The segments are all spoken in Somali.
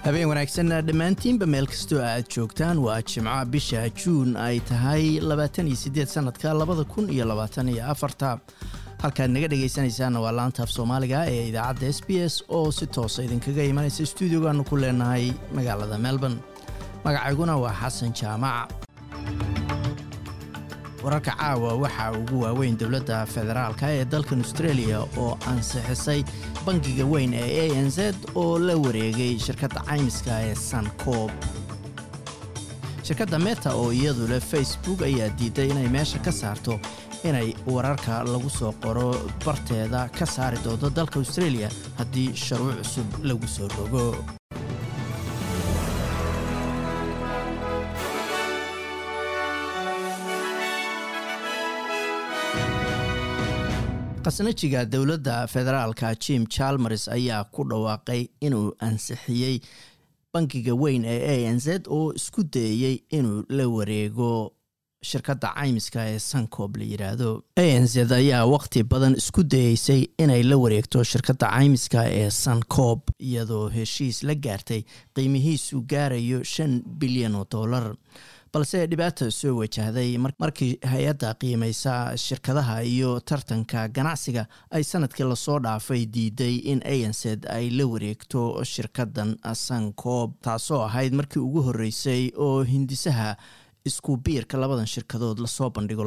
habeen wanaagsan dhamaantiinba meel kastoo aad joogtaan waa Jimcaha bisha Juun ay tahay 28 sanadka 2024 halkaad naga dhageysanaysaan waa laanta af Soomaaliga ee idaacadda SBS oo si toos ah idinkaga imanaysa studio-gaanu ku leenahay magaalada Melbourne. Magacayguna waa Xasan Jaamac. wararka caawa waxa ugu waaweyn dawladda federaalka ee dalka Australia oo ansixisay bangiga weyn ee ANZ oo la wareegay shirkadda caymiska ee Suncorp. shirkadda Meta oo iyadu leh Facebook ayaa diiday inay meesha ka saarto inay wararka lagu soo qoro barteeda ka saari doonto dalka Australia haddii sharci cusub lagu soo rogo. qasnajiga dawladda federaalka Jim Chalmers ayaa ku dhawaaqay inuu ansixiyay bangiga weyn ee ANZ oo isku dayay inuu la wareego shirkadda caymiska ee Suncorp la yiraahdo. ANZ ayaa waqti badan isku dayaysay inay la wareegto shirkadda caymiska ee Suncorp iyadoo heshiis la gaartay qiimihiisu gaarayo $5 bilyan balse dhibaato soo wajahday markii hay'adda qiimaysa shirkadaha iyo tartanka ganacsiga ay sanadkii la soo dhaafay diiday in ANZ ay la wareegto shirkaddan Suncorp taasoo ahayd markii ugu horeysay oo hindisaha isku biirka labadan shirkadood la soo bandhigo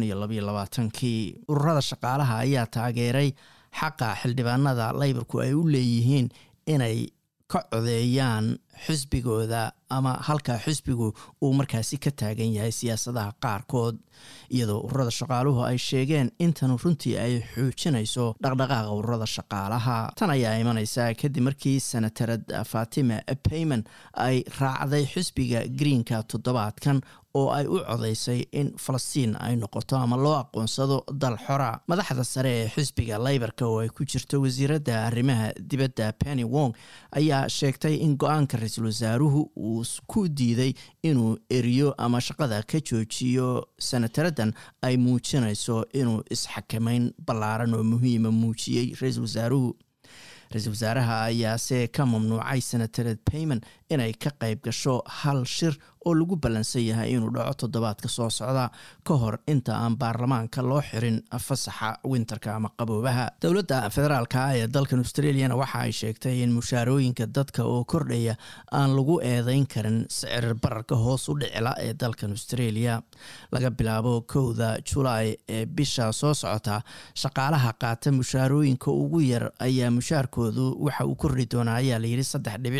2022 ururada shaqaalaha ayaa taageeray xaqa xildhibaanada Labourku ay u leeyihiin inay ka codeeyaan xisbigooda ama halka xisbigu uu markaasi ka taagan yahay siyaasadaha qaarkood iyadoo ururada shaqaaluhu ay sheegeen intan runtii ay xoojinayso dhaqdhaqaaqa ururada shaqaalaha. tan ayaa imanaysa kadib markii senatarad Fatima Payman ay raacday xisbiga Greenka toddobaadkan oo ay u codeysay in Falastiin ay noqoto ama loo aqoonsado dal xora. madaxda sare ee xisbiga Labourka oo ay ku jirto wasiiradda arrimaha dibadda Penny Wong ayaa sheegtay in go'aanka ra'iisul wasaaruhu uu ku diiday inuu eriyo ama shaqada ka joojiyo senataradan ay muujinayso inuu isxakameyn ballaaran oo muhiima muujiyay ra'iisul wasaaraha ayaa se ka mamnuucay senatarad Payman inay ka qayb gasho hal shir oo lagu balansan yahay inuu dhaco toddobaadka soo socda ka hor inta aan baarlamaanka loo xirin fasaxa winterka ama qaboobaha. dawladda federaalka ee dalkan Australia waxa ay sheegtay in mushaarooyinka dadka oo kordhaya aan lagu eedeyn karin sicir bararka hoos u dhicila ee dalkan Australia laga bilaabo 1 July ee bisha soo socota. shaqaalaha qaata mushaarooyinka ugu yar ayaa mushaarkoodu waxa uu kordhi doonaa ayaa la yiri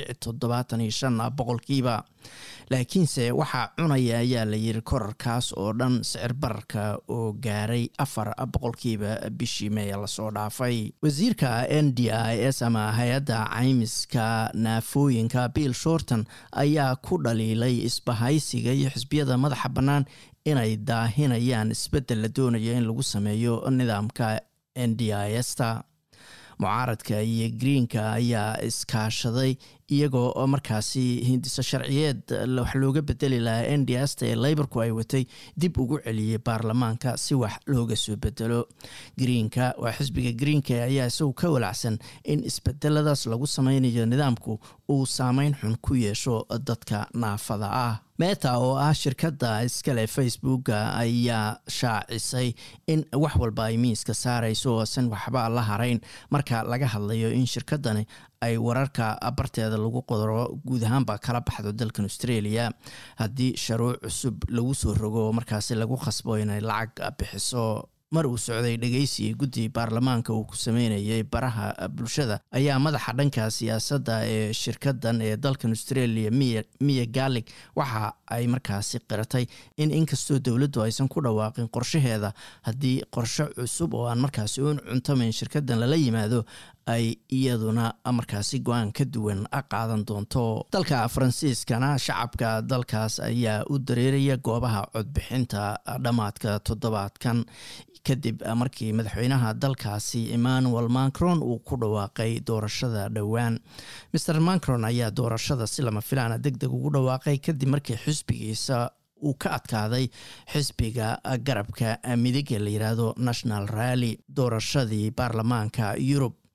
3.75%. laakiinse waxaa cunaya ayaa la yiri korarkaas oo dhan sicir bararka oo gaaray 4% bishii May la soo dhaafay. wasiirka NDIS ama hay'adda caymiska naafooyinka Bill Shorten ayaa ku dhaliilay isbahaysiga iyo xisbiyada madaxa bannaan inay daahinayaan isbeddel la doonayo in lagu sameeyo nidaamka NDIS-ta. mucaaradka iyo Greenka ayaa iskaashaday iyagoo markaasi hindisa sharciyeed wax looga bedeli lahaa NDS ee Labourku ay watay dib ugu celiyay baarlamaanka si wax looga soo bedelo. Greenka waa xisbiga Greenka ayaa isagoo ka walacsan in isbedeladaas lagu sameynayo nidaamku uu saameyn xun ku yeesho dadka naafada ah. Meta oo ah shirkadda iskale Facebook ayaa shaacisay in wax walba ay miiska saarayso oo san waxba la harayn marka laga hadlayo in shirkaddani ay wararka barteeda lagu qodoro guud ahaanba kala baxdo dalkan Australia haddii sharci cusub lagu soo rogo markaasi lagu khasbo inay lacag bixiso. mar uu socday dhageysi guddi baarlamaanka uu ku sameeyay baraha bulshada ayaa madaxa dhanka siyaasadda ee shirkaddan ee dalkan Australia Mia Garlick waxa ay markaasi qiratay in inkastoo dawladdu aysan ku dhawaaqin qorshaheeda haddii qorshe cusub oo aan markaasi u cuntamayn shirkaddan lala yimaado ay iyaduna markaasi go'aan ka duwan qaadan doonto. dalka Faransiiskana shacabka dalkaas ayaa u dareeraya goobaha codbixinta dhamaadka toddobaadkan kadib markii madaxweynaha dalkaasi Emmanuel Macron uu ku dhawaaqay doorashada dhawaan. Mr Macron ayaa doorashada si lama filaan degdeg ugu dhawaaqay kadib markii xisbigiisa uu ka adkaaday xisbiga garabka midig ee la yiraahdo National Rally doorashadii baarlamaanka Europe.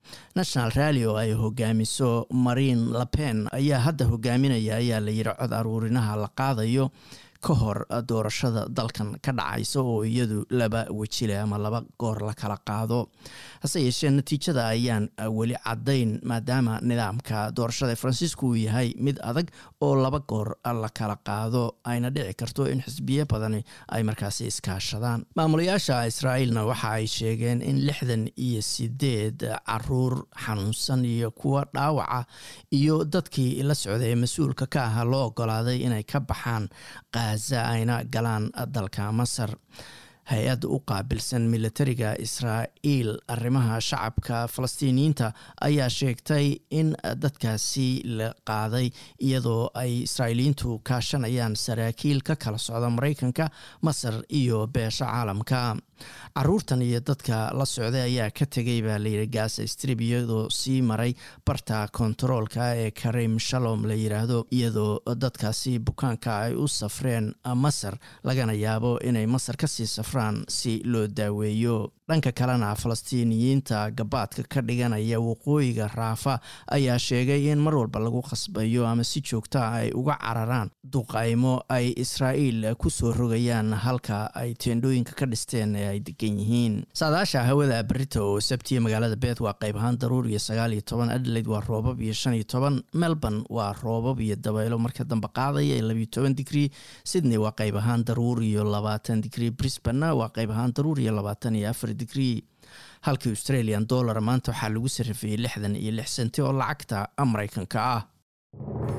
national rally oo ay hogaamiso Marine Le Pen ayaa hadda hogaaminaya ayaa la yiri cod aruurinaha la qaadayo ka hor doorashada dalkan ka dhacaysa oo iyadu laba wajile ama laba goor la kala qaado. hase yeeshee natiijada ayaan weli cadayn maadaama nidaamka doorashada Faransiisku uu yahay mid adag oo laba goor la kala qaado ayna dhici karto in xisbiye badan ay markaas iskaashadaan. maamulayaasha Israa'iilna waxa ay sheegeen in 68 caruur xanuunsan iyo kuwa dhaawaca iyo dadkii la socday mas'uulka ka ah loo ogolaaday inay ka baxaan Gaza ayna galaan dalka Masar. hay-adda u qaabilsan militariga Israa'iil arrimaha shacabka Falastiiniyiinta ayaa sheegtay in dadkaasi la qaaday iyadoo ay Israa'iiliyiintu kaashanayaan saraakiil ka kala socda Mareykanka, Masar iyo beesha caalamka. caruurtan iyo dadka la socday ayaa ka tegay baa la yiri Gaza Strip iyadoo sii maray barta kontaroolka ee Karim Shalom la yiraahdo iyadoo dadkaasi bukaanka ay u safreen Masar lagana yaabo inay Masar ka sii safraan si loo daaweeyo. dhanka kalena Falastiiniyiinta gabaadka ka dhiganaya waqooyiga Raafa ayaa sheegay in mar walba lagu qasbayo ama si joogto ah ay uga cararaan duqaymo ay Israa'iil ku soo rogayaan halka ay teendooyinka ka dhisteen ee ay degan yihiin. saadaasha hawada berrito oo Sabti magaalada Perth waa qayb ahaan daruur iyo 19, Adelaide waa roobab iyo 15, Melbourne waa roobab iyo dabaylo marka dambe qaadaya 12 degree, Sydney waa qayb ahaan daruur iyo 20 degree, Brisbane waa qayb ahaan daruur iyo 24 degree. halkii Australian dollar maanta waxaa lagu sarrifayay 66 senti oo lacagta Mareykanka ah.